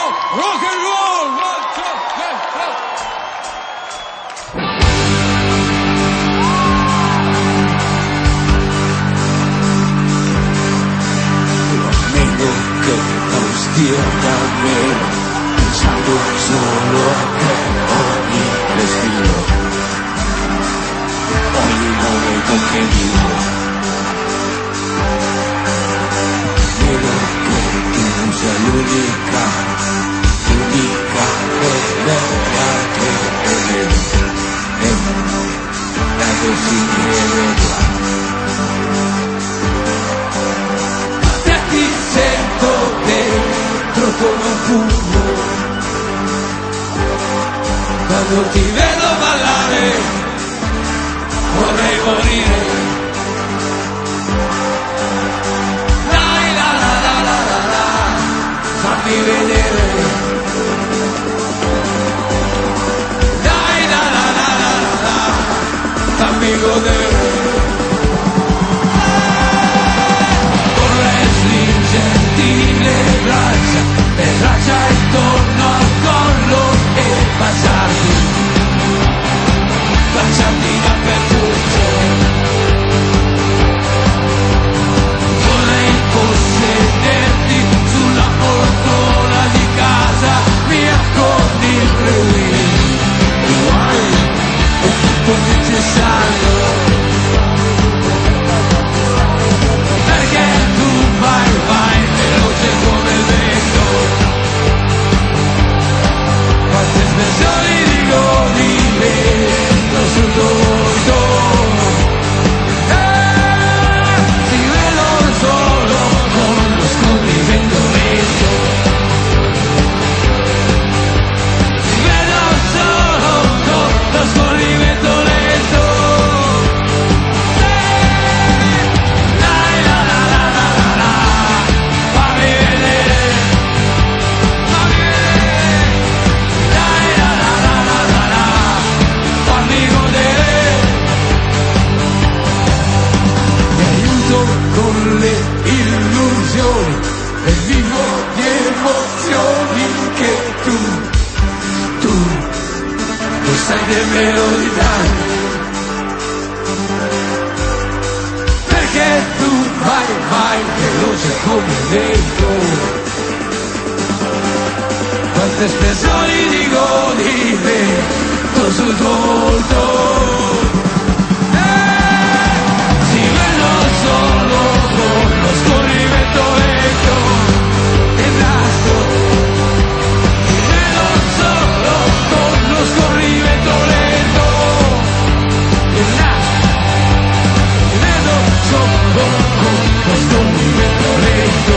rock and roll, 1, 2, 3, 4. Amico che non stia da me, pensando solo a te, ogni respiro, ogni momento che vivo. Vedo che tu non sei l'unica vera che vedo, e così mi vedrà. Ti sento dentro come un fumo, quando ti vedo ballare vorrei morire. Dai la la la la la la, fammi vedere. Dai la la la la la la, fammi godere. Le braccia intorno al collo e baciarti dappertutto. Vorrei possederti sulla poltrona di casa mia con il prelievo. Tu hai è tutto necessario, perché tu vai veloce come il vento. Quante espressioni dico di me sul volto, ti vedo solo con lo scorrimento lento. Ti vedo solo con lo scorrimento lento. Dai la la la la la la, fammi vedere. Dai la la la la la la, fammi godere. Mi aiuto con le illusioni e vivo di emozioni che tu lo sai nemmeno di dare, perché tu vai veloce come il vento. Quante espressioni dico di me sul tuo volto. Ti vedo solo con lo scorrimento lento e basta. Ti vedo solo con lo scorrimento lento e basta. Ti vedo solo con lo scorrimento lento.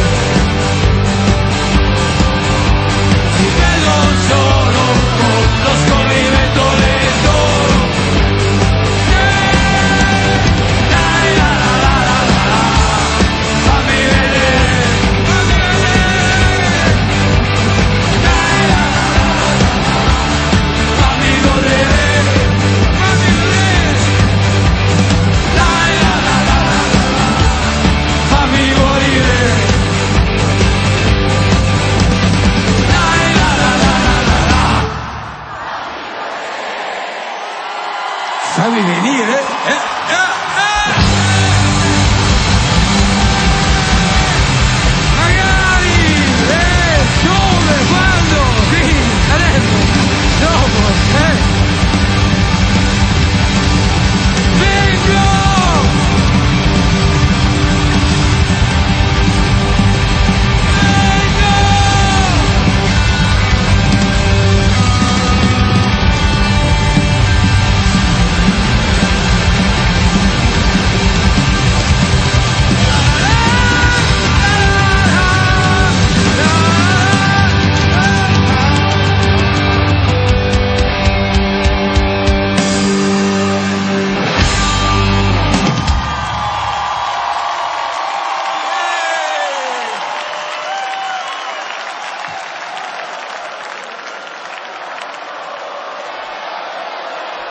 Ti vedo solo con lo scorrimento lento. Dai la la la la la, fammi vedere. Dai la la la la la, fammi godere. Dai la la la la la, fammi morire. Dai la la la la la, fammi venire.